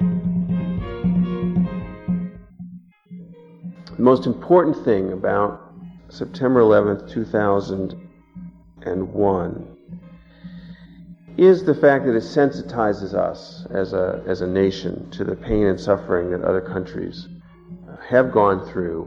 The most important thing about September 11th, 2001 is the fact that it sensitizes us as a nation to the pain and suffering that other countries have gone through,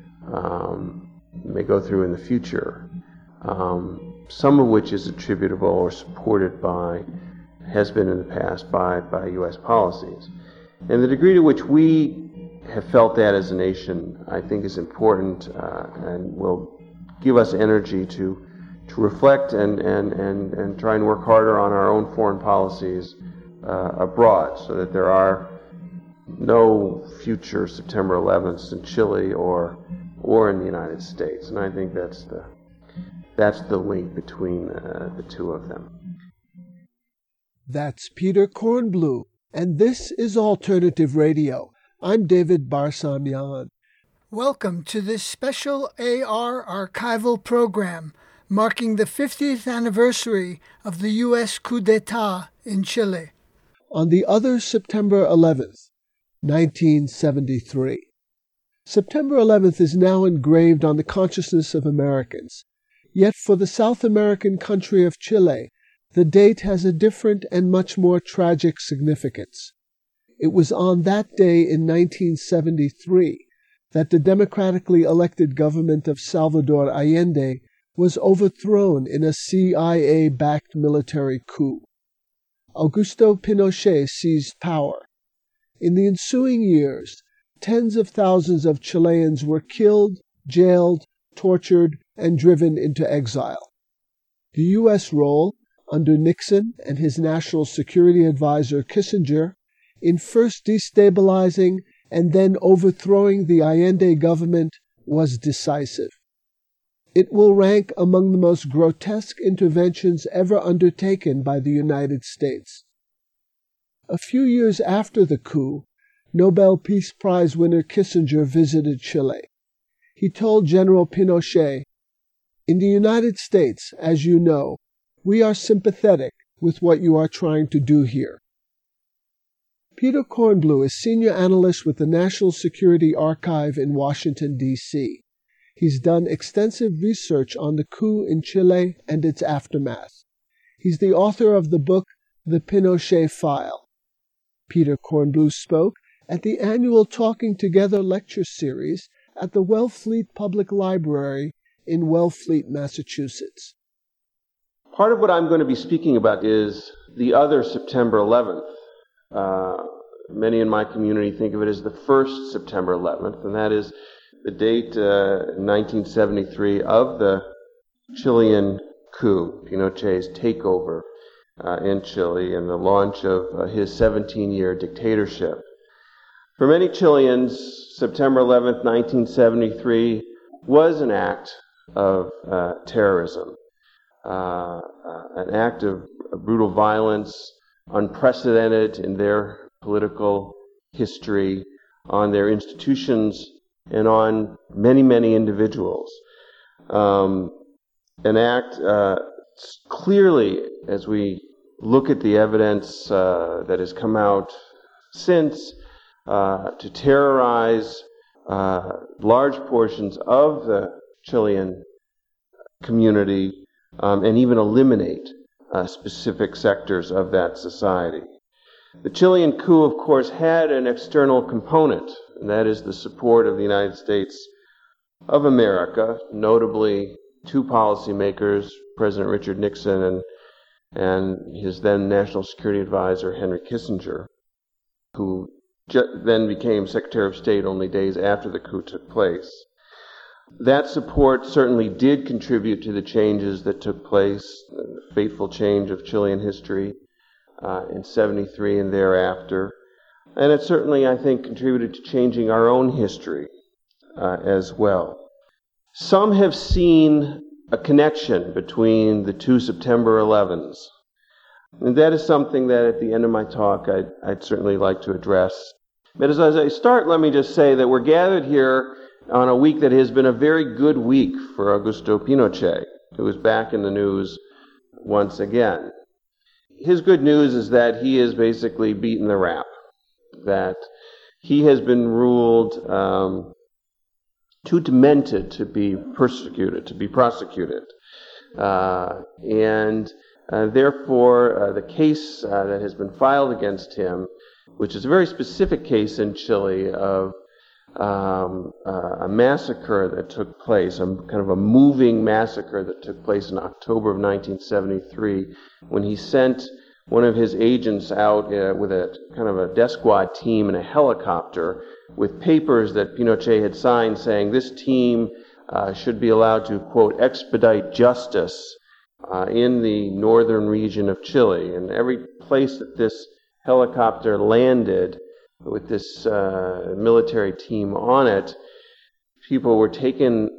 may go through in the future, some of which is attributable or supported by, has been in the past by U.S. policies. And the degree to which we have felt that as a nation, I think, is important and will give us energy to reflect and try and work harder on our own foreign policies abroad, so that there are no future September 11th in Chile or in the United States. And I think that's the link between the two of them. That's Peter Kornbluh, and this is Alternative Radio. I'm David Barsamian. Welcome to this special AR archival program marking the 50th anniversary of the U.S. coup d'etat in Chile. On the other September 11th, 1973. September 11th is now engraved on the consciousness of Americans. Yet for the South American country of Chile, the date has a different and much more tragic significance. It was on that day in 1973 that the democratically elected government of Salvador Allende was overthrown in a CIA-backed military coup. Augusto Pinochet seized power. In the ensuing years, tens of thousands of Chileans were killed, jailed, tortured, and driven into exile. The U.S. role, under Nixon and his national security advisor Kissinger, in first destabilizing and then overthrowing the Allende government was decisive. It will rank among the most grotesque interventions ever undertaken by the United States. A few years after the coup, Nobel Peace Prize winner Kissinger visited Chile. He told General Pinochet, "In the United States, as you know, we are sympathetic with what you are trying to do here." Peter Kornbluh is senior analyst with the National Security Archive in Washington, D.C. He's done extensive research on the coup in Chile and its aftermath. He's the author of the book The Pinochet File. Peter Kornbluh spoke at the annual Talking Together lecture series at the Wellfleet Public Library in Wellfleet, Massachusetts. Part of what I'm going to be speaking about is the other September 11th. Many in my community think of it as the first September 11th, and that is the date in 1973 of the Chilean coup, Pinochet's takeover in Chile and the launch of his 17-year dictatorship. For many Chileans, September 11th, 1973 was an act of terrorism, an act of brutal violence, unprecedented in their political history, on their institutions, and on many, many individuals. An act clearly, as we look at the evidence that has come out since, to terrorize large portions of the Chilean community and even eliminate specific sectors of that society. The Chilean coup, of course, had an external component, and that is the support of the United States of America, notably two policymakers, President Richard Nixon and his then National Security Advisor, Henry Kissinger, who then became Secretary of State only days after the coup took place. That support certainly did contribute to the changes that took place, the fateful change of Chilean history in 73 and thereafter. And it certainly, I think, contributed to changing our own history as well. Some have seen a connection between the two September 11s. And that is something that at the end of my talk I'd certainly like to address. But as I start, let me just say that we're gathered here on a week that has been a very good week for Augusto Pinochet, who is back in the news once again. His good news is that he has basically beaten the rap. that he has been ruled too demented to be persecuted, to be prosecuted. And therefore, the case that has been filed against him, which is a very specific case in Chile of a massacre that took place, kind of a moving massacre that took place in October of 1973, when he sent one of his agents out with a kind of a death squad team in a helicopter with papers that Pinochet had signed saying this team should be allowed to, quote, expedite justice in the northern region of Chile. And every place that this helicopter landed with this military team on it, people were taken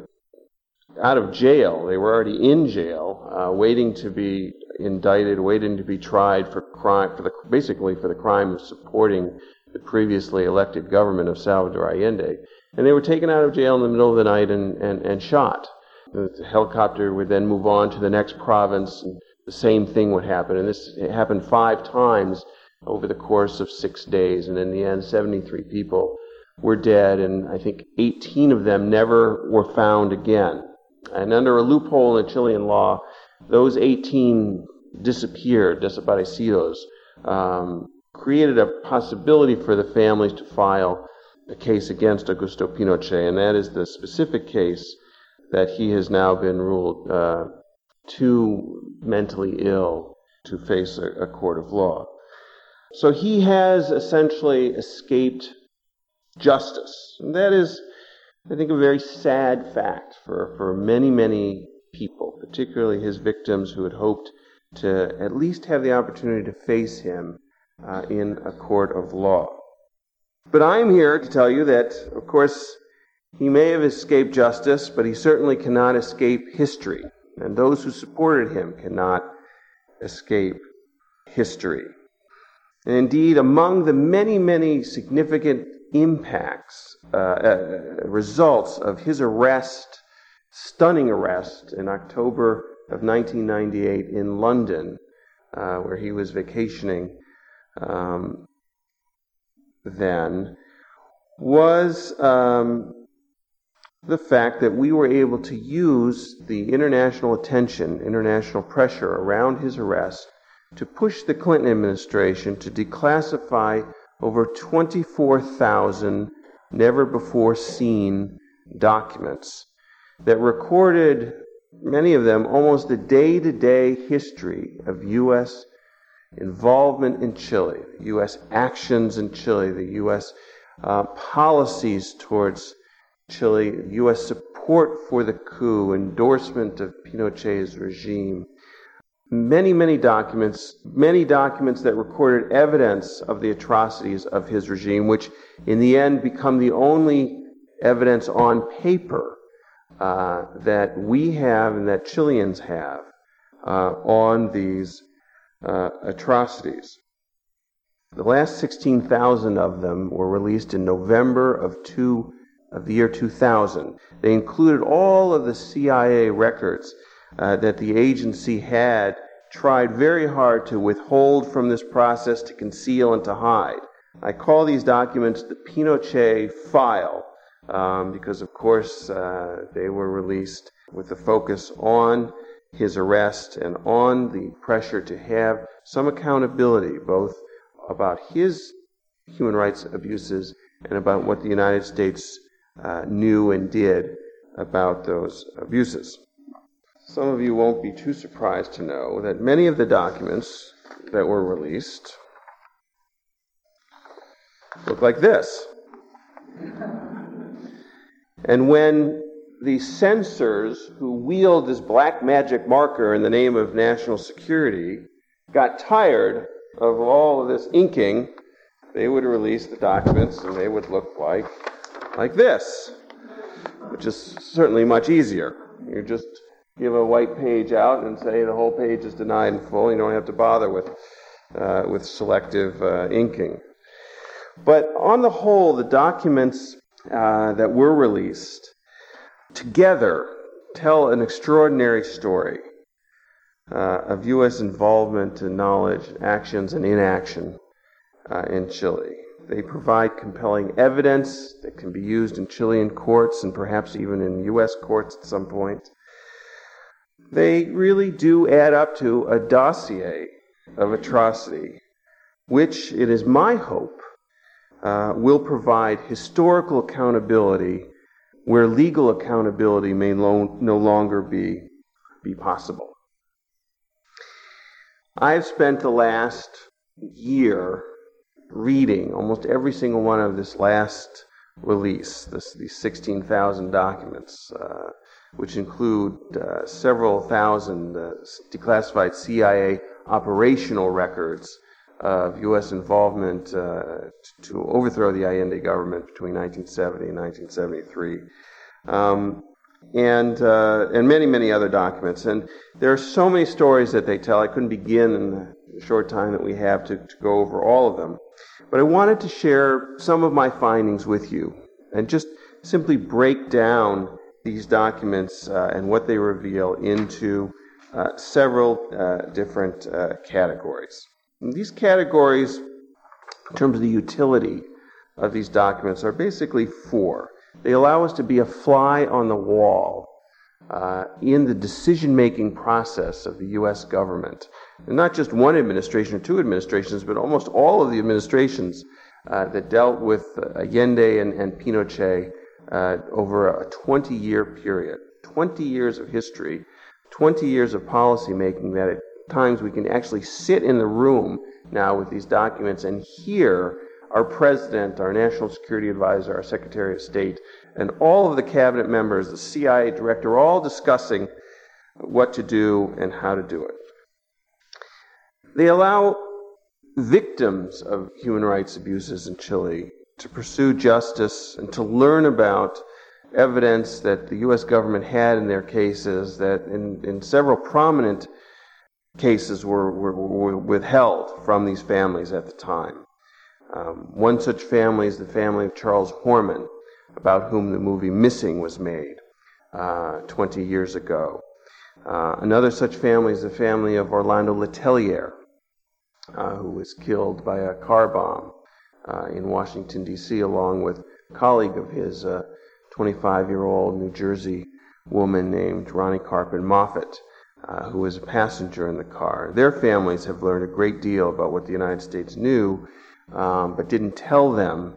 out of jail. They were already in jail, waiting to be indicted, waiting to be tried for crime, basically for the crime of supporting the previously elected government of Salvador Allende. And they were taken out of jail in the middle of the night and shot. The helicopter would then move on to the next province, and the same thing would happen. And it happened 5 times over the course of 6 days. And in the end, 73 people were dead, and I think 18 of them never were found again. And under a loophole in the Chilean law, those 18 disappeared, desaparecidos, created a possibility for the families to file a case against Augusto Pinochet, and that is the specific case that he has now been ruled too mentally ill to face a court of law. So he has essentially escaped justice. And that is, I think, a very sad fact for many, many people, particularly his victims who had hoped to at least have the opportunity to face him in a court of law. But I'm here to tell you that, of course, he may have escaped justice, but he certainly cannot escape history. And those who supported him cannot escape history. And indeed, among the many, many significant impacts, results of his arrest, stunning arrest in October of 1998 in London, where he was vacationing then, was the fact that we were able to use the international attention, international pressure around his arrest to push the Clinton administration to declassify over 24,000 never-before-seen documents that recorded, many of them, almost the day-to-day history of U.S. involvement in Chile, U.S. actions in Chile, the U.S. Policies towards Chile, U.S. support for the coup, endorsement of Pinochet's regime. Many, many documents that recorded evidence of the atrocities of his regime, which in the end become the only evidence on paper that we have and that Chileans have on these atrocities. The last 16,000 of them were released in November of the year 2000. They included all of the CIA records that the agency had tried very hard to withhold from this process, to conceal and to hide. I call these documents the Pinochet file because, of course, they were released with the focus on his arrest and on the pressure to have some accountability, both about his human rights abuses and about what the United States knew and did about those abuses. Some of you won't be too surprised to know that many of the documents that were released look like this. And when the censors who wield this black magic marker in the name of national security got tired of all of this inking, they would release the documents and they would look like this, which is certainly much easier. You just give a white page out and say the whole page is denied in full. You don't have to bother with selective inking. But on the whole, the documents that were released together tell an extraordinary story of U.S. involvement and knowledge, actions and inaction in Chile. They provide compelling evidence that can be used in Chilean courts and perhaps even in U.S. courts at some point. They really do add up to a dossier of atrocity, which it is my hope will provide historical accountability where legal accountability may no longer be possible. I've spent the last year reading almost every single one of this last release, these 16,000 documents, which include several thousand declassified CIA operational records of U.S. involvement to overthrow the Allende government between 1970 and 1973, and many, many other documents. And there are so many stories that they tell. I couldn't begin in the short time that we have to go over all of them. But I wanted to share some of my findings with you and just simply break down these documents and what they reveal into several different categories. And these categories, in terms of the utility of these documents, are basically four. They allow us to be a fly on the wall in the decision-making process of the U.S. government. And not just one administration or two administrations, but almost all of the administrations that dealt with Allende and Pinochet over a 20-year period. 20 years of history, 20 years of policy making that at times we can actually sit in the room now with these documents and hear our president, our national security advisor, our secretary of state, and all of the cabinet members, the CIA director, all discussing what to do and how to do it. They allow victims of human rights abuses in Chile to pursue justice and to learn about evidence that the U.S. government had in their cases that in several prominent cases were withheld from these families at the time. One such family is the family of Charles Horman, about whom the movie Missing was made 20 years ago. Another such family is the family of Orlando Letelier, who was killed by a car bomb in Washington, D.C., along with a colleague of his, 25-year-old New Jersey woman named Ronnie Carpin Moffett, who was a passenger in the car. Their families have learned a great deal about what the United States knew, but didn't tell them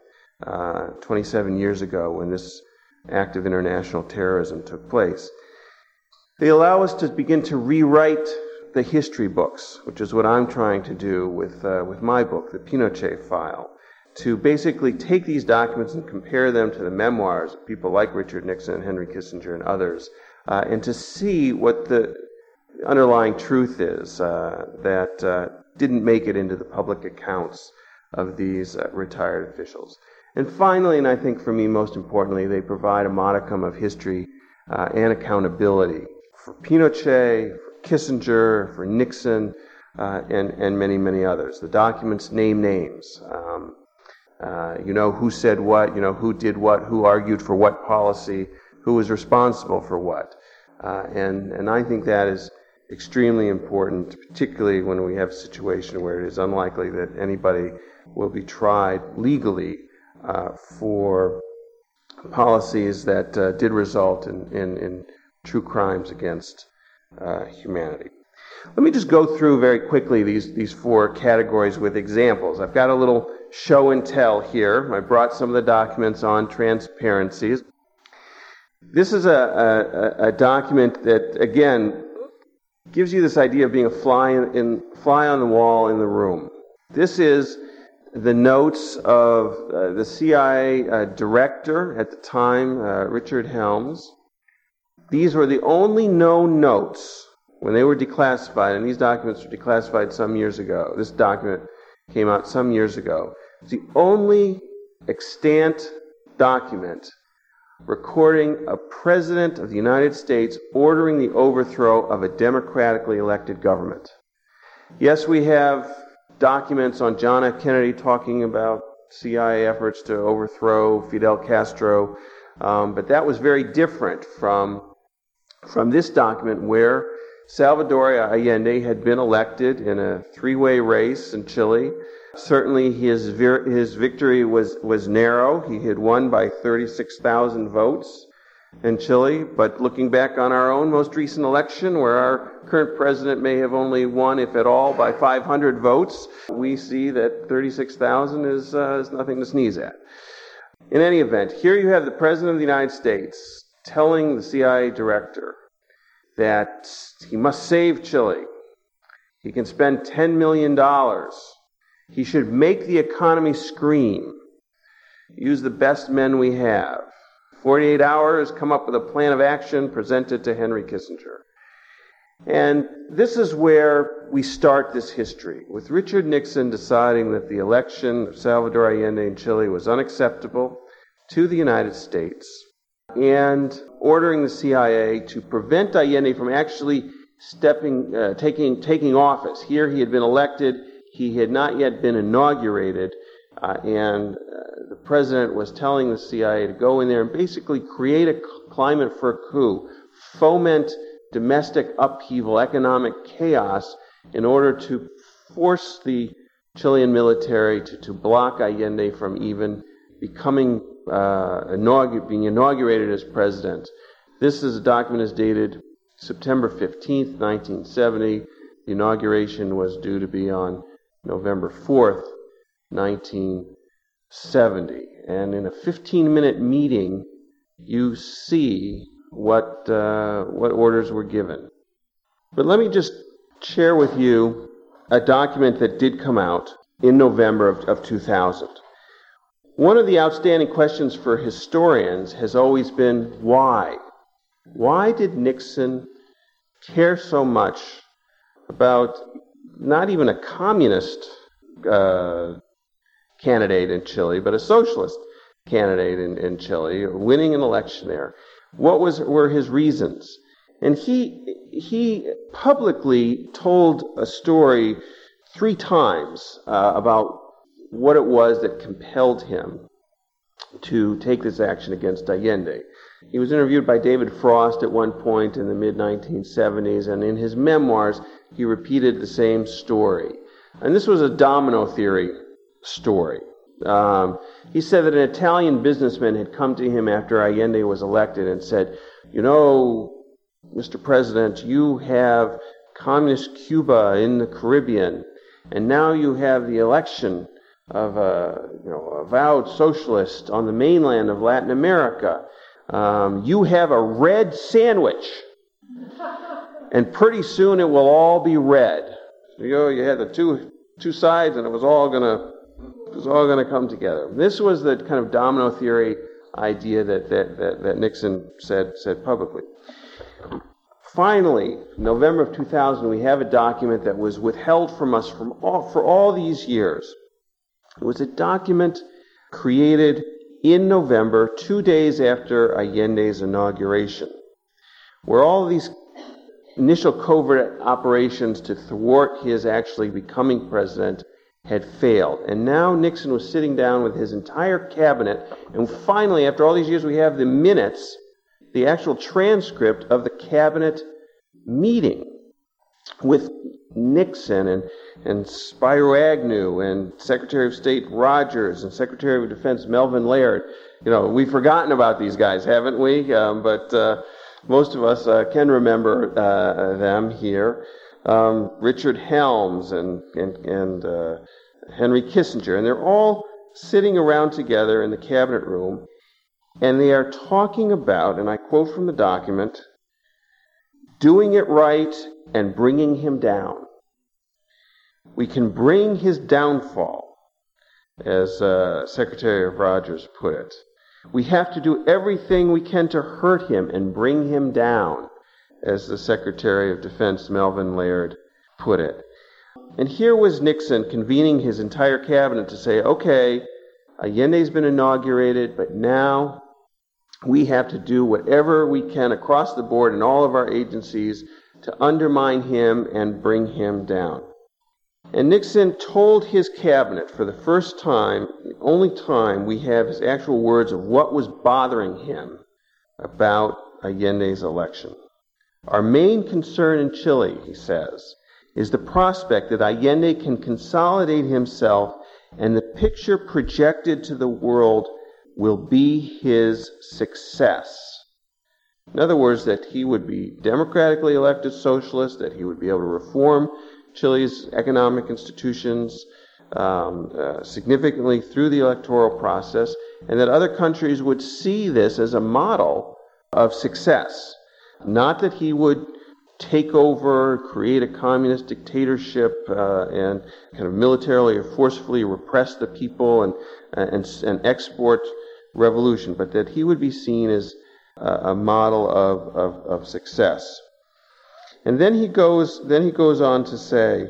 27 years ago when this act of international terrorism took place. They allow us to begin to rewrite the history books, which is what I'm trying to do with my book, The Pinochet File, to basically take these documents and compare them to the memoirs of people like Richard Nixon and Henry Kissinger and others, and to see what the underlying truth is that didn't make it into the public accounts of these retired officials. And finally, and I think for me most importantly, they provide a modicum of history and accountability for Pinochet, for Kissinger, for Nixon, and many, many others. The documents name names. You know who said what, you know who did what, who argued for what policy, who was responsible for what. And I think that is extremely important, particularly when we have a situation where it is unlikely that anybody will be tried legally for policies that did result in true crimes against humanity. Let me just go through very quickly these four categories with examples. I've got a little show and tell here. I brought some of the documents on transparencies. This is a document that, again, gives you this idea of being a fly on the wall in the room. This is the notes of the CIA director at the time, Richard Helms. These were the only known notes when they were declassified, and these documents were declassified some years ago. This document came out some years ago. It's the only extant document recording a president of the United States ordering the overthrow of a democratically elected government. Yes, we have documents on John F. Kennedy talking about CIA efforts to overthrow Fidel Castro, but that was very different from this document where Salvador Allende had been elected in a three-way race in Chile Certainly his victory was narrow. He had won by 36,000 votes in Chile, but looking back on our own most recent election, where our current president may have only won, if at all, by 500 votes, we see that 36,000 is nothing to sneeze at. In any event, here you have the President of the United States telling the CIA director that he must save Chile. He can spend $10 million. He should make the economy scream. Use the best men we have. 48 hours, come up with a plan of action, present it to Henry Kissinger. And this is where we start this history, with Richard Nixon deciding that the election of Salvador Allende in Chile was unacceptable to the United States, and ordering the CIA to prevent Allende from actually taking office. Here he had been elected, he had not yet been inaugurated, and the president was telling the CIA to go in there and basically create a climate for a coup, foment domestic upheaval, economic chaos, in order to force the Chilean military to block Allende from even becoming being inaugurated as president. This is a document is dated September 15th, 1970. The inauguration was due to be on November 4th, 1970. And in a 15-minute meeting, you see what orders were given. But let me just share with you a document that did come out in November of 2000. One of the outstanding questions for historians has always been why? Why did Nixon care so much about not even a communist candidate in Chile, but a socialist candidate in Chile, winning an election there? What were his reasons? And he publicly told a story 3 times about what it was that compelled him to take this action against Allende. He was interviewed by David Frost at one point in the mid-1970s, and in his memoirs, he repeated the same story. And this was a domino theory story. He said that an Italian businessman had come to him after Allende was elected and said, "You know, Mr. President, you have communist Cuba in the Caribbean, and now you have the election of a avowed socialist on the mainland of Latin America. You have a red sandwich, and pretty soon it will all be red." You had the two sides, and it was all going to come together. This was the kind of domino theory idea that Nixon said publicly. Finally, November of 2000, we have a document that was withheld from us for all these years. It was a document created in November, 2 days after Allende's inauguration, where all of these initial covert operations to thwart his actually becoming president had failed. And now Nixon was sitting down with his entire cabinet, and finally, after all these years, we have the minutes, the actual transcript of the cabinet meeting with Nixon and Spiro Agnew and Secretary of State Rogers and Secretary of Defense Melvin Laird. We've forgotten about these guys, haven't we? But most of us can remember them here. Richard Helms and Henry Kissinger, and they're all sitting around together in the cabinet room, and they are talking about, and I quote from the document, doing it right and bringing him down. We can bring his downfall, as Secretary of Rogers put it. We have to do everything we can to hurt him and bring him down, as the Secretary of Defense Melvin Laird put it. And here was Nixon convening his entire cabinet to say, okay, Allende's been inaugurated, but now we have to do whatever we can across the board in all of our agencies to undermine him and bring him down. And Nixon told his cabinet for the first time, the only time we have his actual words of what was bothering him about Allende's election. Our main concern in Chile, he says, is the prospect that Allende can consolidate himself and the picture projected to the world will be his success. In other words, that he would be democratically elected socialist, that he would be able to reform Chile's economic institutions significantly through the electoral process, and that other countries would see this as a model of success. Not that he would take over, create a communist dictatorship, and kind of militarily or forcefully repress the people and export revolution, but that he would be seen as a model of success. And then he goes on to say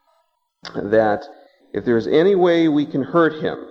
that if there's any way we can hurt him,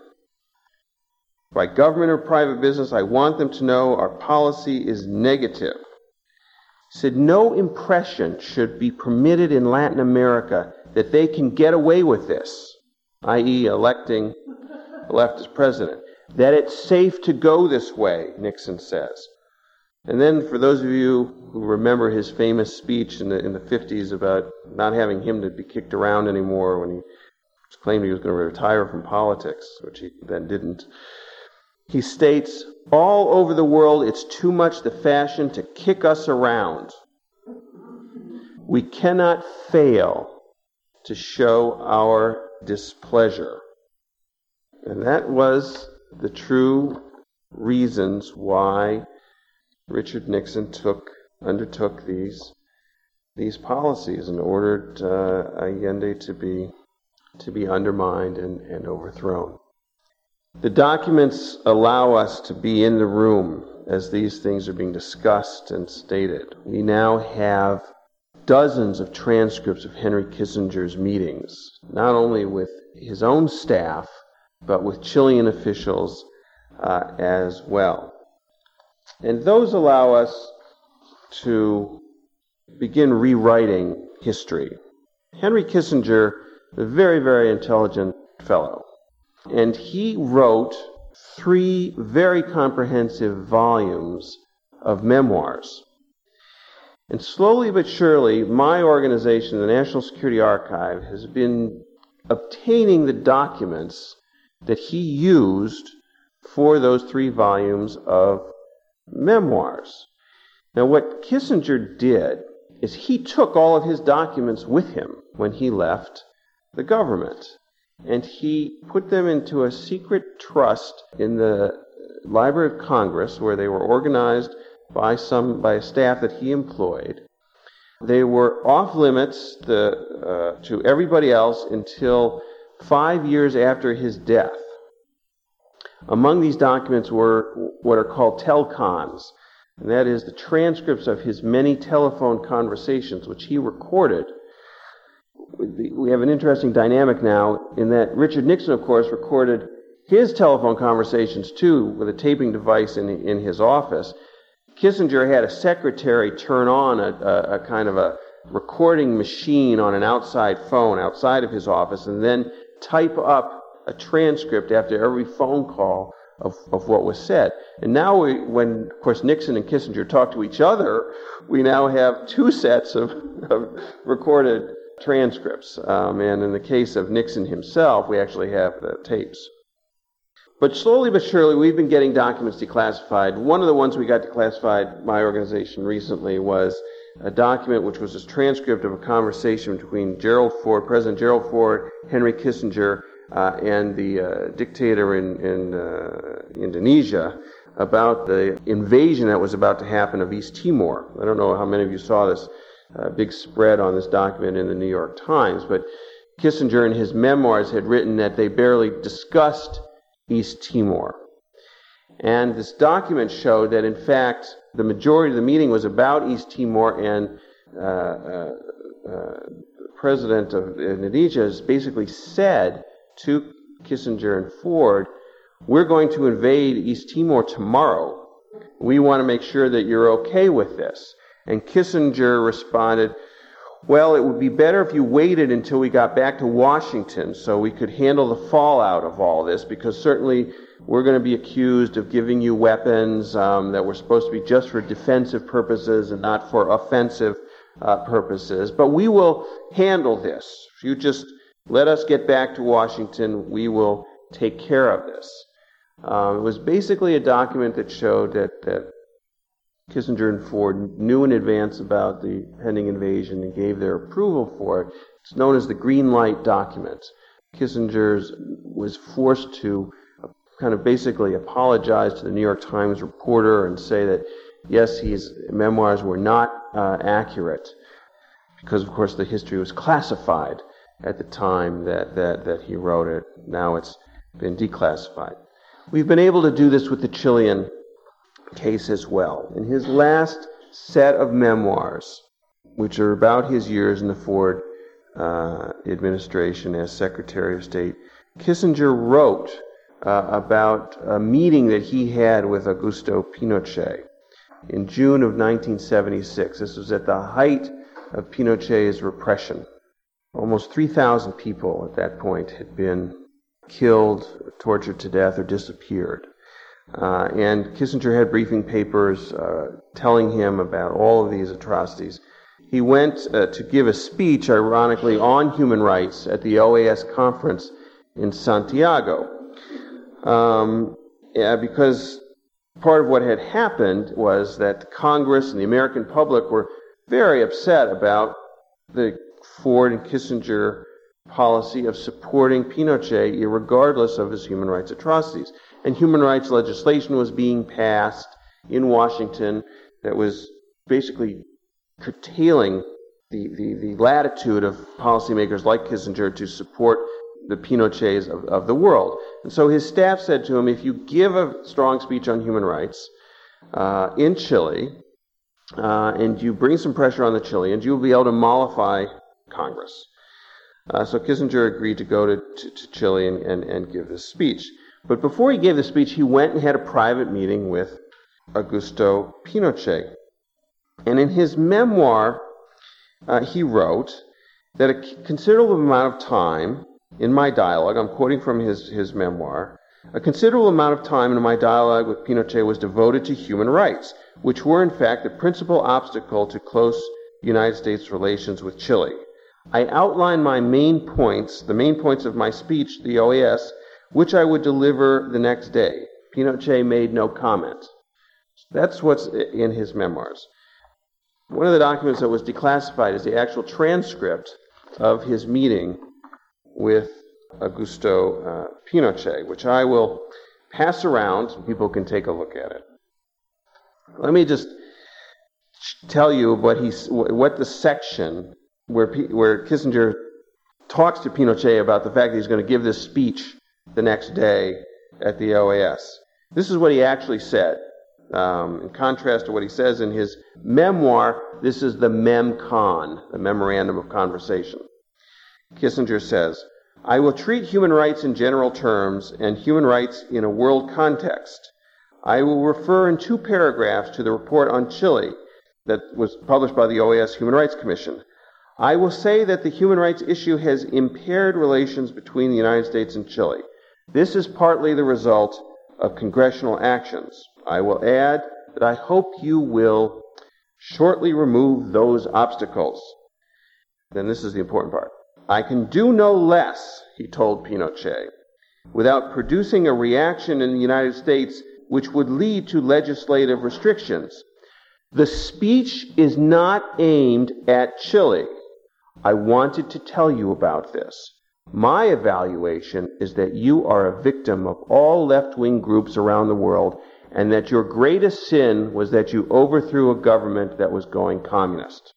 by government or private business, I want them to know our policy is negative. He said no impression should be permitted in Latin America that they can get away with this, i.e. electing a leftist president. That it's safe to go this way, Nixon says. And then for those of you who remember his famous speech in the 50s about not having him to be kicked around anymore when he claimed he was going to retire from politics, which he then didn't, he states, all over the world it's too much the fashion to kick us around. We cannot fail to show our displeasure. And that was the true reasons why Richard Nixon undertook these policies and ordered Allende to be undermined and overthrown. The documents allow us to be in the room as these things are being discussed and stated. We now have dozens of transcripts of Henry Kissinger's meetings, not only with his own staff, but with Chilean officials as well. And those allow us to begin rewriting history. Henry Kissinger, a very, very intelligent fellow, and he wrote 3 very comprehensive volumes of memoirs. And slowly but surely, my organization, the National Security Archive, has been obtaining the documents that he used for those 3 volumes of memoirs. Now, what Kissinger did is he took all of his documents with him when he left the government, and he put them into a secret trust in the Library of Congress, where they were organized by a staff that he employed. They were off limits to everybody else until 5 years after his death. Among these documents were what are called telcons, and that is the transcripts of his many telephone conversations, which he recorded. We have an interesting dynamic now in that Richard Nixon, of course, recorded his telephone conversations too with a taping device in his office. Kissinger had a secretary turn on a kind of a recording machine on an outside phone outside of his office and then type up a transcript after every phone call of what was said. And now when, of course, Nixon and Kissinger talk to each other, we now have 2 sets of recorded transcripts. And in the case of Nixon himself, we actually have the tapes. But slowly but surely, we've been getting documents declassified. One of the ones we got declassified, my organization recently, was a document which was a transcript of a conversation between President Gerald Ford, Henry Kissinger, and the dictator in Indonesia about the invasion that was about to happen of East Timor. I don't know how many of you saw this big spread on this document in the New York Times, but Kissinger in his memoirs had written that they barely discussed East Timor. And this document showed that, in fact, the majority of the meeting was about East Timor, and the president of Indonesia has basically said to Kissinger and Ford, we're going to invade East Timor tomorrow. We want to make sure that you're okay with this. And Kissinger responded, well, it would be better if you waited until we got back to Washington so we could handle the fallout of all this, because certainly we're going to be accused of giving you weapons that were supposed to be just for defensive purposes and not for offensive purposes. But we will handle this. You just Let us get back to Washington. We will take care of this. It was basically a document that showed that Kissinger and Ford knew in advance about the pending invasion and gave their approval for it. It's known as the Green Light document. Kissinger was forced to kind of basically apologize to the New York Times reporter and say that, yes, his memoirs were not accurate, because, of course, the history was classified at the time that he wrote it. Now it's been declassified. We've been able to do this with the Chilean case as well. In his last set of memoirs, which are about his years in the Ford administration as Secretary of State, Kissinger wrote about a meeting that he had with Augusto Pinochet in June of 1976. This was at the height of Pinochet's repression. Almost 3,000 people at that point had been killed, tortured to death, or disappeared. And Kissinger had briefing papers telling him about all of these atrocities. He went to give a speech, ironically, on human rights at the OAS conference in Santiago. Because part of what had happened was that Congress and the American public were very upset about the Ford and Kissinger policy of supporting Pinochet regardless of his human rights atrocities. And human rights legislation was being passed in Washington that was basically curtailing the latitude of policymakers like Kissinger to support the Pinochets of the world. And so his staff said to him, if you give a strong speech on human rights in Chile, and you bring some pressure on the Chileans, you'll be able to mollify Congress. So Kissinger agreed to go to Chile and give this speech. But before he gave the speech, he went and had a private meeting with Augusto Pinochet. And in his memoir, he wrote that a considerable amount of time in my dialogue, I'm quoting from his memoir, a considerable amount of time in my dialogue with Pinochet was devoted to human rights, which were in fact the principal obstacle to close United States relations with Chile. I outlined the main points of my speech, the OAS, which I would deliver the next day. Pinochet made no comment. That's what's in his memoirs. One of the documents that was declassified is the actual transcript of his meeting with Augusto Pinochet, which I will pass around so people can take a look at it. Let me just tell you what the section where Kissinger talks to Pinochet about the fact that he's going to give this speech the next day at the OAS. This is what he actually said. In contrast to what he says in his memoir, this is the MEMCON, the Memorandum of Conversation. Kissinger says, I will treat human rights in general terms and human rights in a world context. I will refer in 2 paragraphs to the report on Chile that was published by the OAS Human Rights Commission. I will say that the human rights issue has impaired relations between the United States and Chile. This is partly the result of congressional actions. I will add that I hope you will shortly remove those obstacles. Then this is the important part. I can do no less, he told Pinochet, without producing a reaction in the United States which would lead to legislative restrictions. The speech is not aimed at Chile. I wanted to tell you about this. My evaluation is that you are a victim of all left-wing groups around the world, and that your greatest sin was that you overthrew a government that was going communist.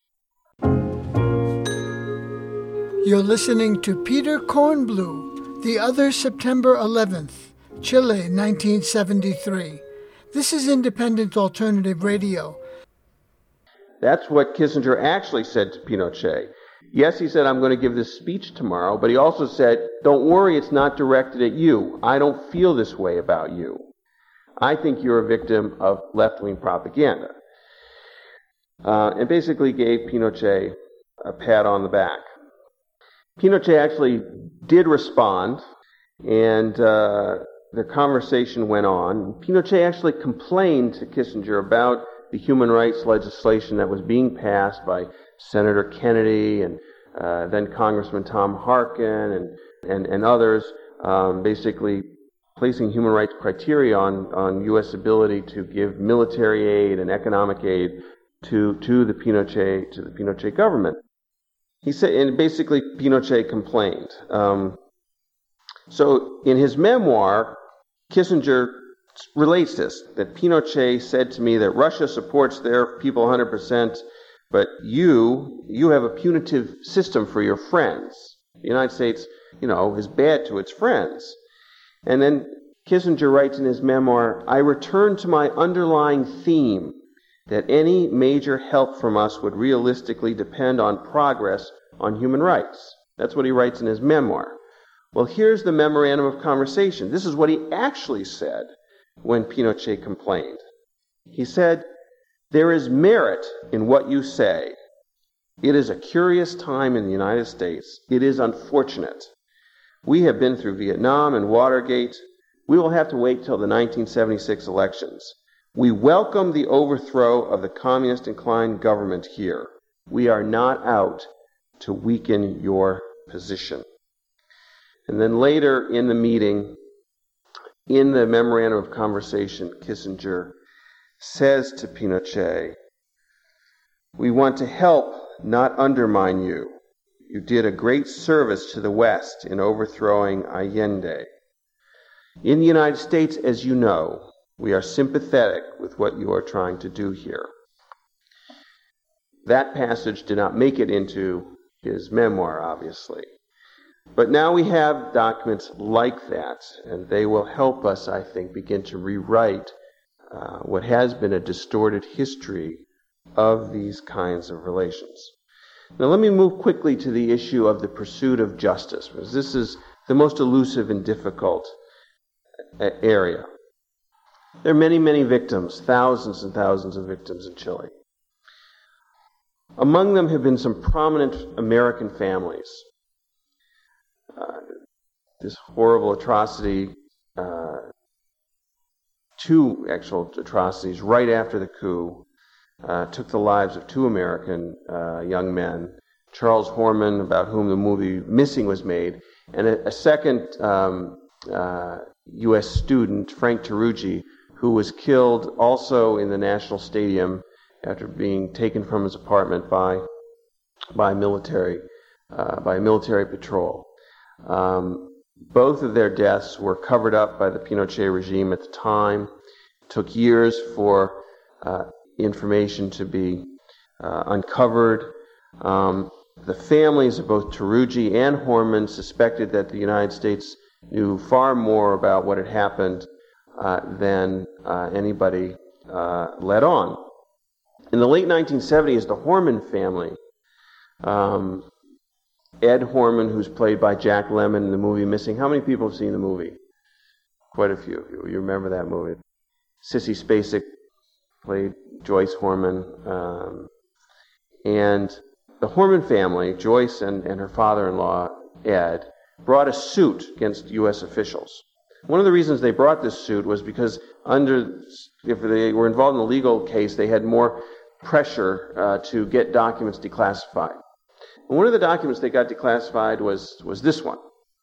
You're listening to Peter Kornbluh, The Other September 11th, Chile, 1973. This is Independent Alternative Radio. That's what Kissinger actually said to Pinochet. Yes, he said, I'm going to give this speech tomorrow, but he also said, don't worry, it's not directed at you. I don't feel this way about you. I think you're a victim of left-wing propaganda. And basically gave Pinochet a pat on the back. Pinochet actually did respond, and the conversation went on. Pinochet actually complained to Kissinger about the human rights legislation that was being passed by Senator Kennedy and then Congressman Tom Harkin and others, basically placing human rights criteria on U.S. ability to give military aid and economic aid to the Pinochet government. He said, and basically Pinochet complained. So in his memoir, Kissinger relates this, that Pinochet said to me that Russia supports their people 100%, but you have a punitive system for your friends. The United States, is bad to its friends. And then Kissinger writes in his memoir, I return to my underlying theme that any major help from us would realistically depend on progress on human rights. That's what he writes in his memoir. Well, here's the memorandum of conversation. This is what he actually said when Pinochet complained. He said, there is merit in what you say. It is a curious time in the United States. It is unfortunate. We have been through Vietnam and Watergate. We will have to wait till the 1976 elections. We welcome the overthrow of the communist-inclined government here. We are not out to weaken your position. And then later in the meeting, in the memorandum of conversation, Kissinger says to Pinochet, we want to help, not undermine you. You did a great service to the West in overthrowing Allende. In the United States, as you know, we are sympathetic with what you are trying to do here. That passage did not make it into his memoir, obviously. But now we have documents like that, and they will help us, I think, begin to rewrite what has been a distorted history of these kinds of relations. Now let me move quickly to the issue of the pursuit of justice, because this is the most elusive and difficult area. There are many, many victims, thousands and thousands of victims in Chile. Among them have been some prominent American families. This horrible atrocity, two actual atrocities right after the coup, took the lives of two American young men, Charles Horman, about whom the movie Missing was made, and a second U.S. student, Frank Tarugi, who was killed also in the National Stadium after being taken from his apartment by military patrol. Both of their deaths were covered up by the Pinochet regime at the time. It took years for information to be uncovered. The families of both Tarugi and Horman suspected that the United States knew far more about what had happened than anybody let on. In the late 1970s, the Horman family, Ed Horman, who's played by Jack Lemmon in the movie Missing. How many people have seen the movie? Quite a few of you. You remember that movie. Sissy Spacek played Joyce Horman. And the Horman family, Joyce and her father-in-law, Ed, brought a suit against U.S. officials. One of the reasons they brought this suit was because if they were involved in a legal case, they had more pressure to get documents declassified. And one of the documents they got declassified was this one,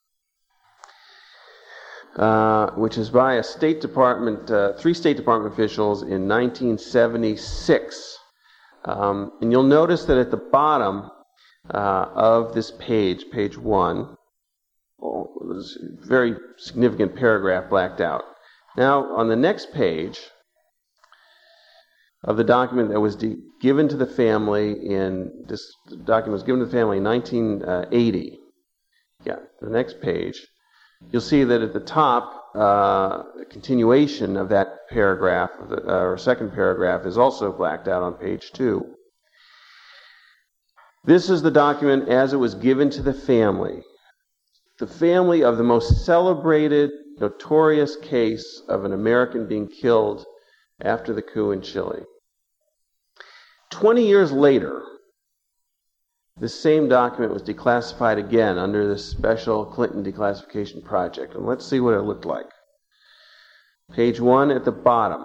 which is by a State Department, three State Department officials in 1976. And you'll notice that at the bottom of this page, page 1, there's a very significant paragraph blacked out. Now, on the next page of the document that was given to the family this document was given to the family in 1980. Yeah, the next page, you'll see that at the top, the continuation of that paragraph, or second paragraph, is also blacked out on page 2. This is the document as it was given to the family of the most celebrated, notorious case of an American being killed after the coup in Chile. 20 years later, this same document was declassified again under the special Clinton declassification project. And let's see what it looked like. Page 1 at the bottom.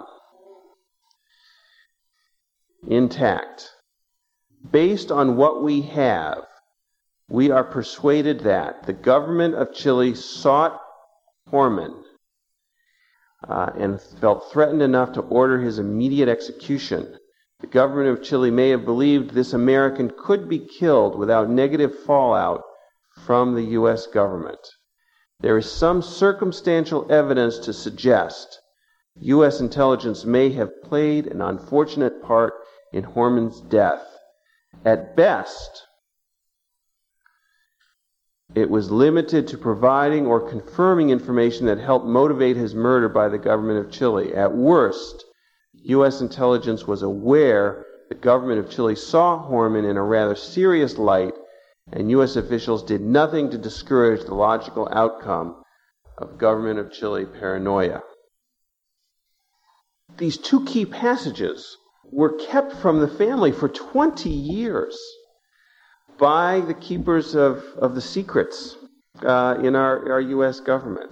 Intact. Based on what we have, we are persuaded that the government of Chile sought Bormann and felt threatened enough to order his immediate execution. The government of Chile may have believed this American could be killed without negative fallout from the U.S. government. There is some circumstantial evidence to suggest U.S. intelligence may have played an unfortunate part in Bormann's death. At best, it was limited to providing or confirming information that helped motivate his murder by the government of Chile. At worst, U.S. intelligence was aware the government of Chile saw Bormann in a rather serious light, and U.S. officials did nothing to discourage the logical outcome of government of Chile paranoia. These two key passages were kept from the family for 20 years by the keepers of the secrets in our U.S. government.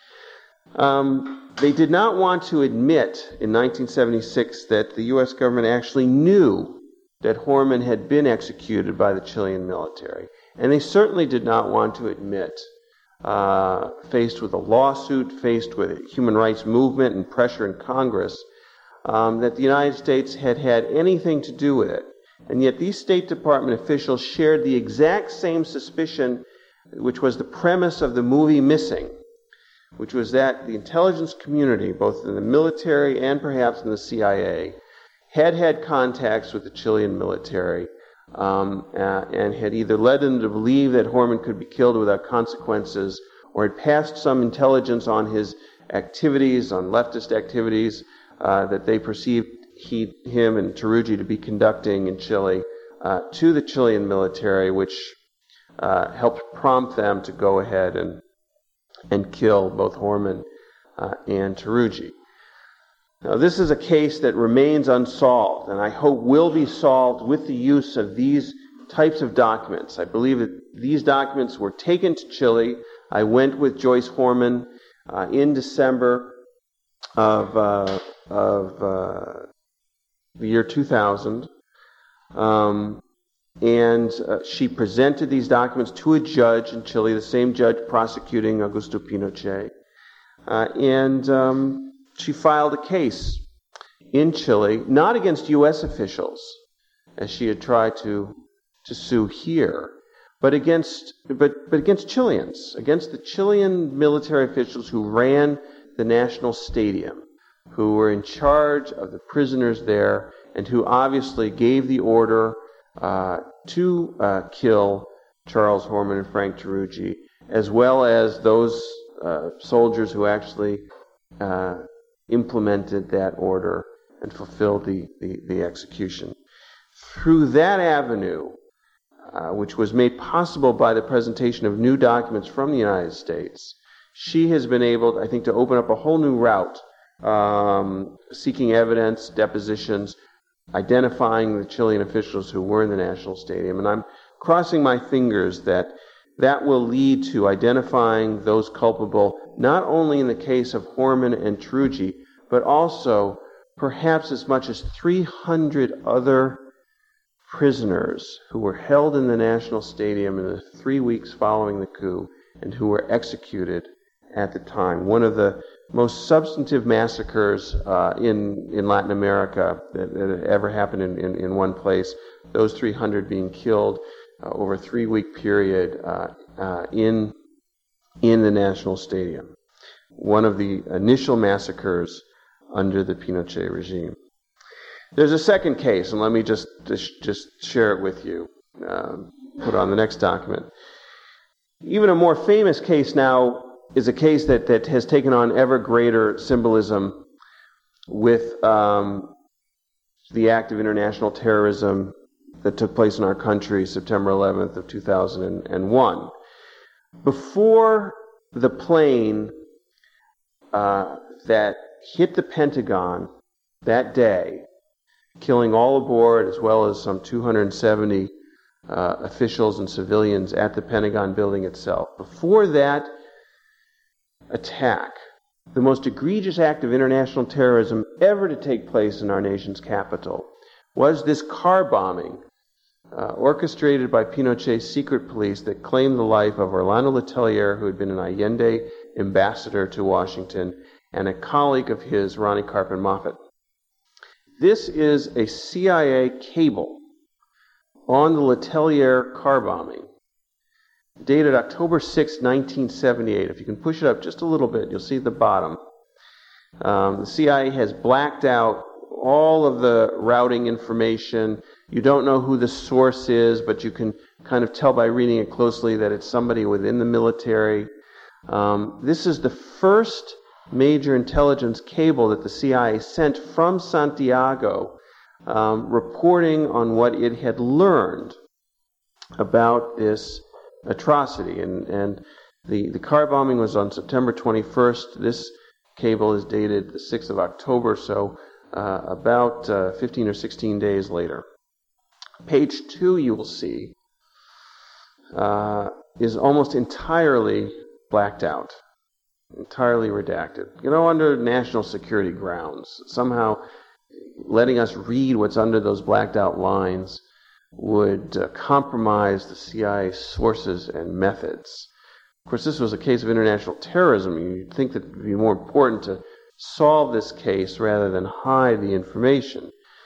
They did not want to admit in 1976 that the U.S. government actually knew that Bormann had been executed by the Chilean military. And they certainly did not want to admit, faced with a lawsuit, faced with a human rights movement and pressure in Congress, that the United States had had anything to do with it. And yet these State Department officials shared the exact same suspicion, which was the premise of the movie Missing, which was that the intelligence community, both in the military and perhaps in the CIA, had contacts with the Chilean military and had either led them to believe that Bormann could be killed without consequences, or had passed some intelligence on his activities, on leftist activities, that they perceived him and Tarugi to be conducting in Chile to the Chilean military, which helped prompt them to go ahead and kill both Bormann and Tarugi. Now, this is a case that remains unsolved, and I hope will be solved with the use of these types of documents. I believe that these documents were taken to Chile. I went with Joyce Bormann in December of the year 2000, and she presented these documents to a judge in Chile, the same judge prosecuting Augusto Pinochet, and she filed a case in Chile, not against U.S. officials, as she had tried to sue here, but against Chileans, against the Chilean military officials who ran the National Stadium, who were in charge of the prisoners there, and who obviously gave the order to kill Charles Bormann and Frank Tarugi, as well as those soldiers who actually implemented that order and fulfilled the execution. Through that avenue, which was made possible by the presentation of new documents from the United States, she has been able, I think, to open up a whole new route, seeking evidence, depositions, identifying the Chilean officials who were in the National Stadium. And I'm crossing my fingers that will lead to identifying those culpable, not only in the case of Bormann and Tarugi, but also perhaps as much as 300 other prisoners who were held in the National Stadium in the 3 weeks following the coup and who were executed at the time. One of the most substantive massacres in Latin America that ever happened in one place, those 300 being killed over a 3-week period in the National Stadium. One of the initial massacres under the Pinochet regime. There's a second case, and let me just share it with you. Put on the next document. Even a more famous case now is a case that has taken on ever greater symbolism with the act of international terrorism that took place in our country September 11th of 2001. Before the plane that hit the Pentagon that day, killing all aboard as well as some 270 officials and civilians at the Pentagon building itself. Before that attack, the most egregious act of international terrorism ever to take place in our nation's capital, was this car bombing orchestrated by Pinochet's secret police that claimed the life of Orlando Letelier, who had been an Allende ambassador to Washington, and a colleague of his, Ronnie Carpen Moffett. This is a CIA cable on the Letelier car bombing, dated October 6, 1978. If you can push it up just a little bit, you'll see the bottom. The CIA has blacked out all of the routing information. You don't know who the source is, but you can kind of tell by reading it closely that it's somebody within the military. This is the first major intelligence cable that the CIA sent from Santiago, reporting on what it had learned about this atrocity. And the car bombing was on September 21st. This cable is dated the 6th of October, so about 15 or 16 days later. Page 2, you will see, is almost entirely blacked out, entirely redacted. Under national security grounds, somehow letting us read what's under those blacked out lines would compromise the CIA's sources and methods. Of course, this was a case of international terrorism. You'd think that it would be more important to solve this case rather than hide the information.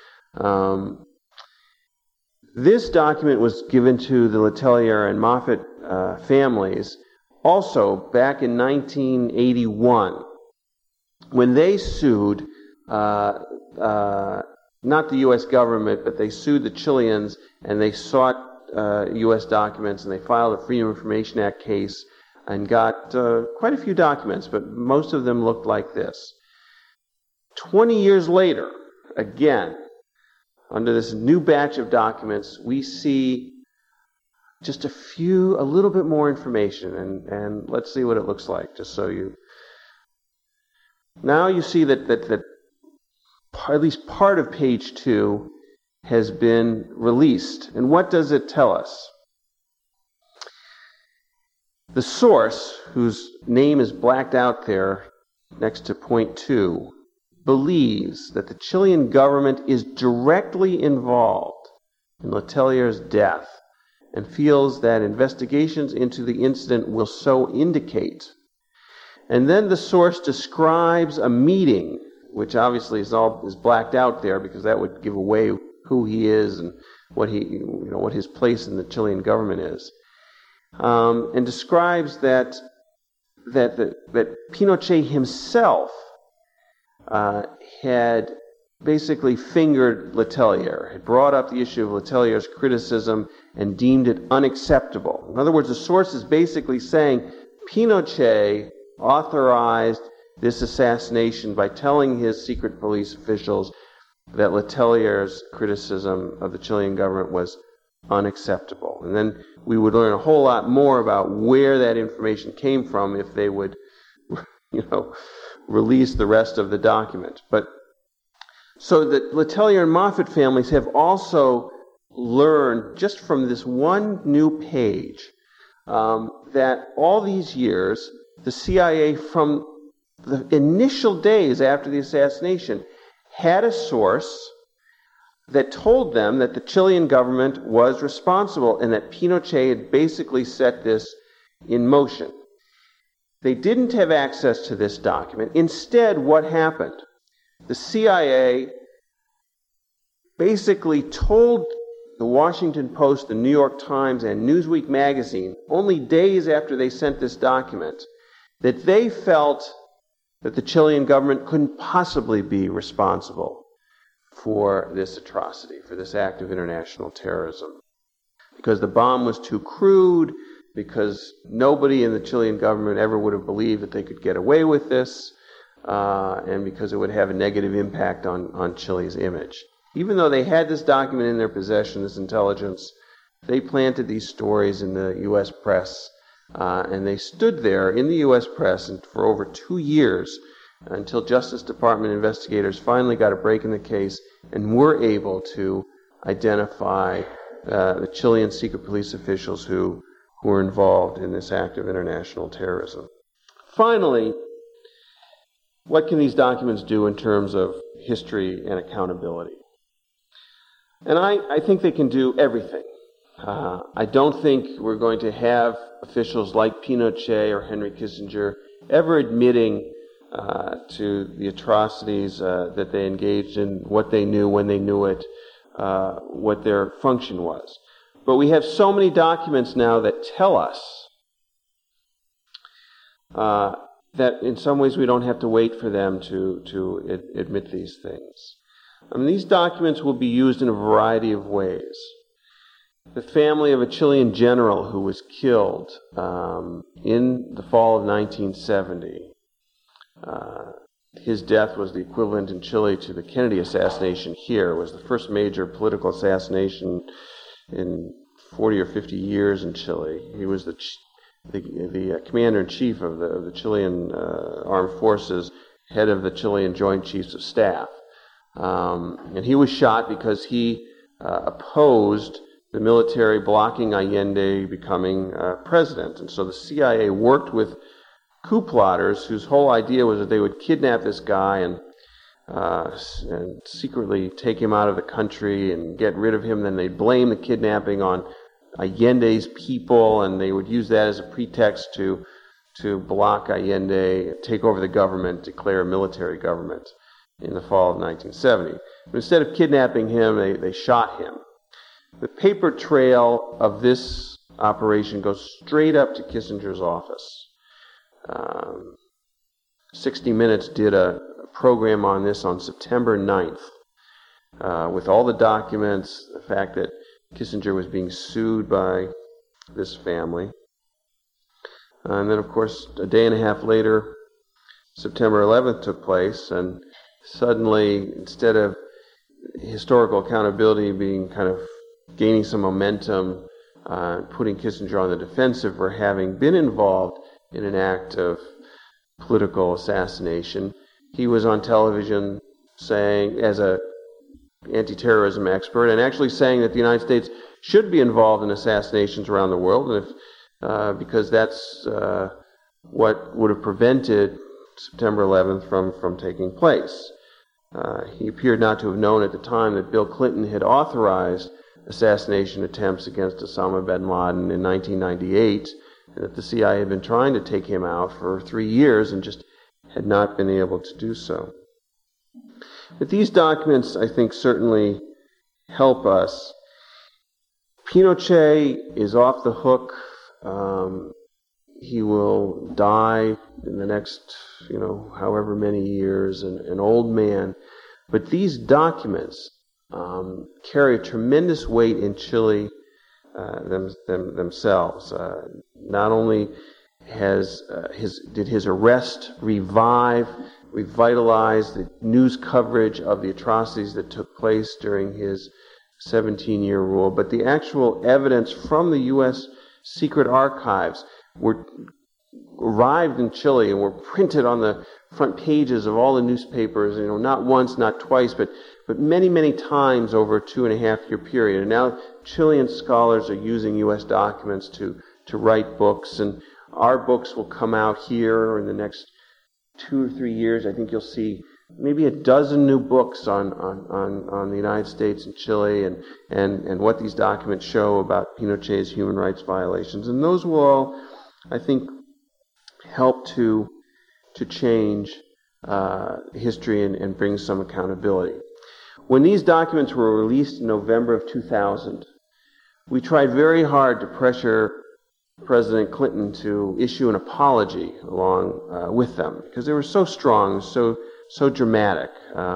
This document was given to the Letelier and Moffett families also back in 1981 when they sued, not the U.S. government, but they sued the Chileans, and they sought U.S. documents, and they filed a Freedom of Information Act case and got quite a few documents, but most of them looked like this. 20 years later, again, under this new batch of documents, we see just a little bit more information, and let's see what it looks like, just so you... Now you see that at least part of page 2 has been released. And what does it tell us? The source, whose name is blacked out there next to point 2, believes that the Chilean government is directly involved in Letelier's death and feels that investigations into the incident will so indicate. And then the source describes a meeting, which obviously is blacked out there because that would give away who he is and what his place in the Chilean government is, and describes that Pinochet himself had basically fingered Letelier, had brought up the issue of Letelier's criticism and deemed it unacceptable. In other words, the source is basically saying Pinochet authorized this assassination by telling his secret police officials that Letelier's criticism of the Chilean government was unacceptable. And then we would learn a whole lot more about where that information came from if they would, release the rest of the document. But so the Letelier and Moffett families have also learned just from this one new page that all these years the CIA, from the initial days after the assassination, had a source that told them that the Chilean government was responsible and that Pinochet had basically set this in motion. They didn't have access to this document. Instead, what happened? The CIA basically told the Washington Post, the New York Times, and Newsweek magazine, only days after they sent this document, that they felt that the Chilean government couldn't possibly be responsible for this atrocity, for this act of international terrorism, because the bomb was too crude, because nobody in the Chilean government ever would have believed that they could get away with this, and because it would have a negative impact on Chile's image. Even though they had this document in their possession, this intelligence, they planted these stories in the U.S. press, and they stood there in the U.S. press for over 2 years until Justice Department investigators finally got a break in the case and were able to identify the Chilean secret police officials who were involved in this act of international terrorism. Finally, what can these documents do in terms of history and accountability? And I think they can do everything. I don't think we're going to have officials like Pinochet or Henry Kissinger ever admitting to the atrocities that they engaged in, what they knew, when they knew it, what their function was. But we have so many documents now that tell us that in some ways we don't have to wait for them to admit these things. I mean, these documents will be used in a variety of ways. The family of a Chilean general who was killed in the fall of 1970, his death was the equivalent in Chile to the Kennedy assassination here. It was the first major political assassination in 40 or 50 years in Chile. He was the commander-in-chief of the Chilean armed forces, head of the Chilean Joint Chiefs of Staff. And he was shot because he opposed the military blocking Allende becoming president. And so the CIA worked with coup plotters whose whole idea was that they would kidnap this guy and secretly take him out of the country and get rid of him. Then they'd blame the kidnapping on Allende's people, and they would use that as a pretext to block Allende, take over the government, declare a military government in the fall of 1970. But instead of kidnapping him, they shot him. The paper trail of this operation goes straight up to Kissinger's office. 60 Minutes did a program on this on September 9th with all the documents, the fact that Kissinger was being sued by this family. And then, of course, a day and a half later, September 11th took place, and suddenly, instead of historical accountability being kind of gaining some momentum, putting Kissinger on the defensive for having been involved in an act of political assassination, he was on television saying, as a anti-terrorism expert, and actually saying that the United States should be involved in assassinations around the world, and if, because that's what would have prevented September 11th from taking place. He appeared not to have known at the time that Bill Clinton had authorized assassination attempts against Osama bin Laden in 1998, and that the CIA had been trying to take him out for 3 years and just had not been able to do so. But these documents, I think, certainly help us. Pinochet is off the hook. He will die in the next, however many years, an old man. But these documents carry a tremendous weight in Chile themselves. Not only did his arrest revitalize the news coverage of the atrocities that took place during his 17-year rule, but the actual evidence from the U.S. secret archives arrived in Chile and were printed on the front pages of all the newspapers, not once, not twice, but many, many times over a 2.5-year period. And now Chilean scholars are using U.S. documents to write books, and our books will come out here in the next 2 or 3 years. I think you'll see maybe a dozen new books on the United States and Chile and what these documents show about Pinochet's human rights violations. And those will all, I think, help to change history and bring some accountability. When these documents were released in November of 2000, we tried very hard to pressure President Clinton to issue an apology along with them, because they were so strong, so dramatic.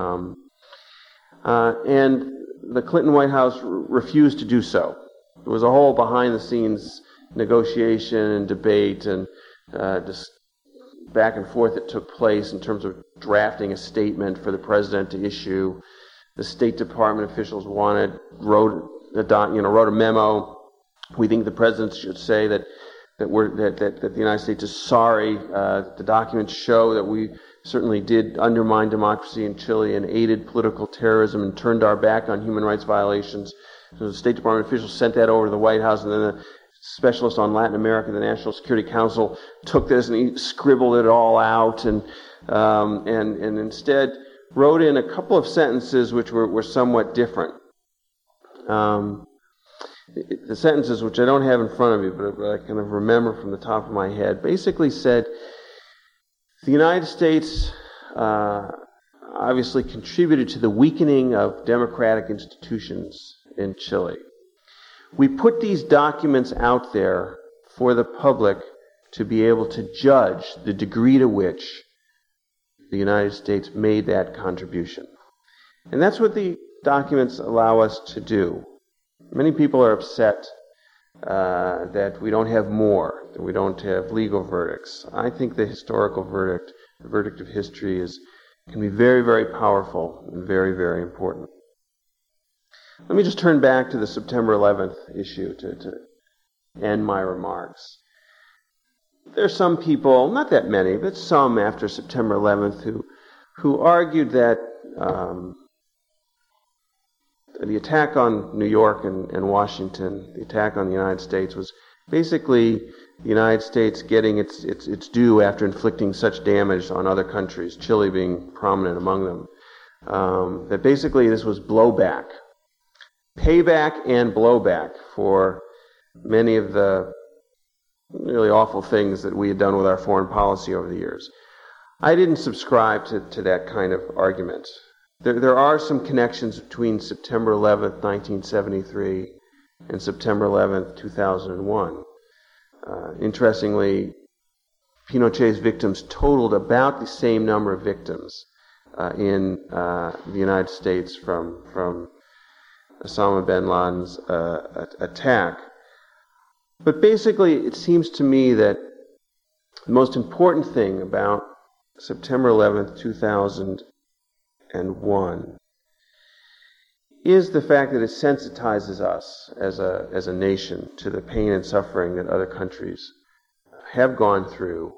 And the Clinton White House refused to do so. There was a whole behind-the-scenes negotiation and debate and just back and forth that took place in terms of drafting a statement for the president to issue. The State Department officials wrote a memo. We think the president should say that the United States is sorry. The documents show that we certainly did undermine democracy in Chile and aided political terrorism and turned our back on human rights violations. So the State Department officials sent that over to the White House, and then the specialist on Latin America, the National Security Council, took this and he scribbled it all out and instead wrote in a couple of sentences which were somewhat different. the sentences, which I don't have in front of me, but I kind of remember from the top of my head, basically said, the United States obviously contributed to the weakening of democratic institutions in Chile. We put these documents out there for the public to be able to judge the degree to which the United States made that contribution. And that's what the documents allow us to do. Many people are upset that we don't have more, that we don't have legal verdicts. I think the historical verdict, the verdict of history, can be very, very powerful and very, very important. Let me just turn back to the September 11th issue to end my remarks. There are some people, not that many, but some after September 11th who argued that the attack on New York and Washington, the attack on the United States, was basically the United States getting its due after inflicting such damage on other countries, Chile being prominent among them. That basically this was blowback, payback and blowback for many of the really awful things that we had done with our foreign policy over the years. I didn't subscribe to that kind of argument. There are some connections between September 11th, 1973 and September 11th, 2001. Interestingly, Pinochet's victims totaled about the same number of victims in the United States from Osama bin Laden's attack. But basically, it seems to me that the most important thing about September 11th, 2001 is the fact that it sensitizes us as a nation to the pain and suffering that other countries have gone through,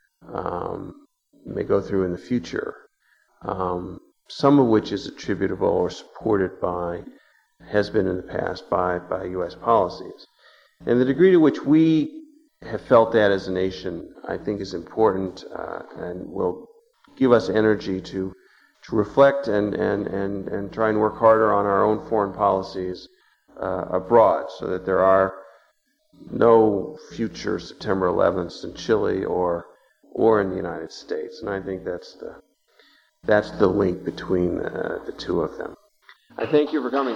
may go through in the future, some of which is attributable or supported by, has been in the past by U.S. policies. And the degree to which we have felt that as a nation, I think, is important and will give us energy to reflect and try and work harder on our own foreign policies abroad, so that there are no future September 11ths in Chile or in the United States. And I think that's the link between the two of them. I thank you for coming.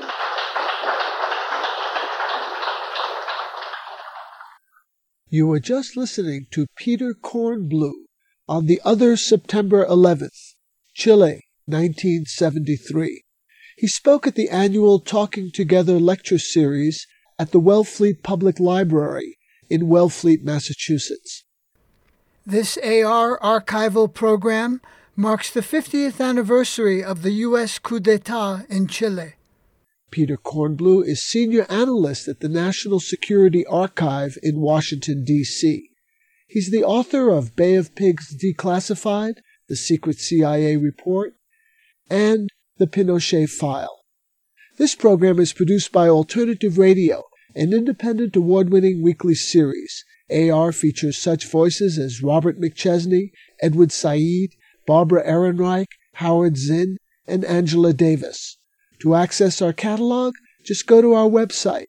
You were just listening to Peter Kornblue on the other September 11th, Chile, 1973. He spoke at the annual Talking Together lecture series at the Wellfleet Public Library in Wellfleet, Massachusetts. This AR archival program marks the 50th anniversary of the U.S. coup d'etat in Chile. Peter Kornblue is senior analyst at the National Security Archive in Washington, D.C. He's the author of Bay of Pigs Declassified, The Secret CIA Report, and The Pinochet File. This program is produced by Alternative Radio, an independent award-winning weekly series. AR features such voices as Robert McChesney, Edward Said, Barbara Ehrenreich, Howard Zinn, and Angela Davis. To access our catalog, just go to our website,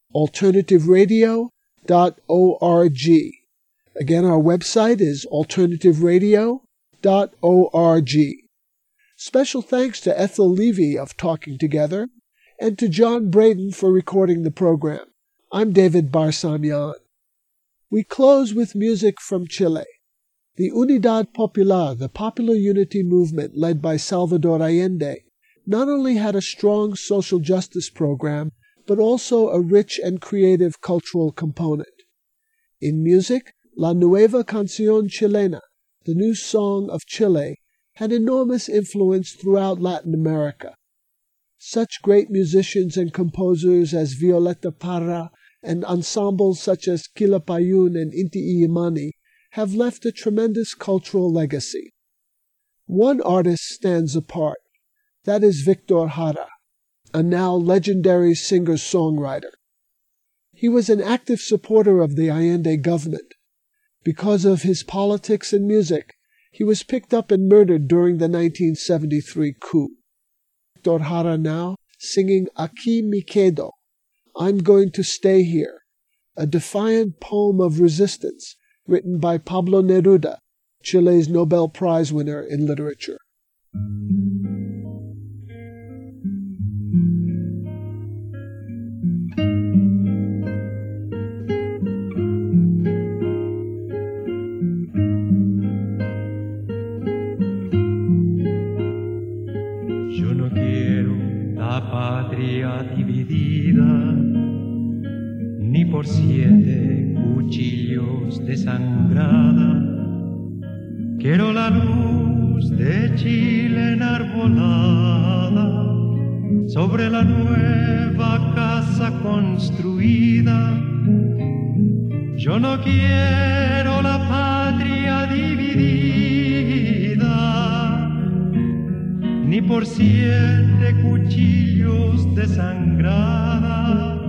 alternativeradio.org. Again, our website is alternativeradio.org. Special thanks to Ethel Levy of Talking Together and to John Braden for recording the program. I'm David Barsamian. We close with music from Chile. The Unidad Popular, the popular unity movement led by Salvador Allende, not only had a strong social justice program, but also a rich and creative cultural component. In music, La Nueva Canción Chilena, the new song of Chile, had enormous influence throughout Latin America. Such great musicians and composers as Violeta Parra and ensembles such as Quilapayún and Inti Illimani have left a tremendous cultural legacy. One artist stands apart. That is Victor Jara, a now legendary singer-songwriter. He was an active supporter of the Allende government. Because of his politics and music, he was picked up and murdered during the 1973 coup. Victor Jara now singing Aquí Me Quedo, I'm Going to Stay Here, a defiant poem of resistance written by Pablo Neruda, Chile's Nobel Prize winner in literature. Yo no quiero la patria dividida, ni por 7 cuchillos desangrada. Quiero la luz de Chile enarbolada sobre la nueva casa construida. Yo no quiero la patria dividida, ni por 7 cuchillos desangrada.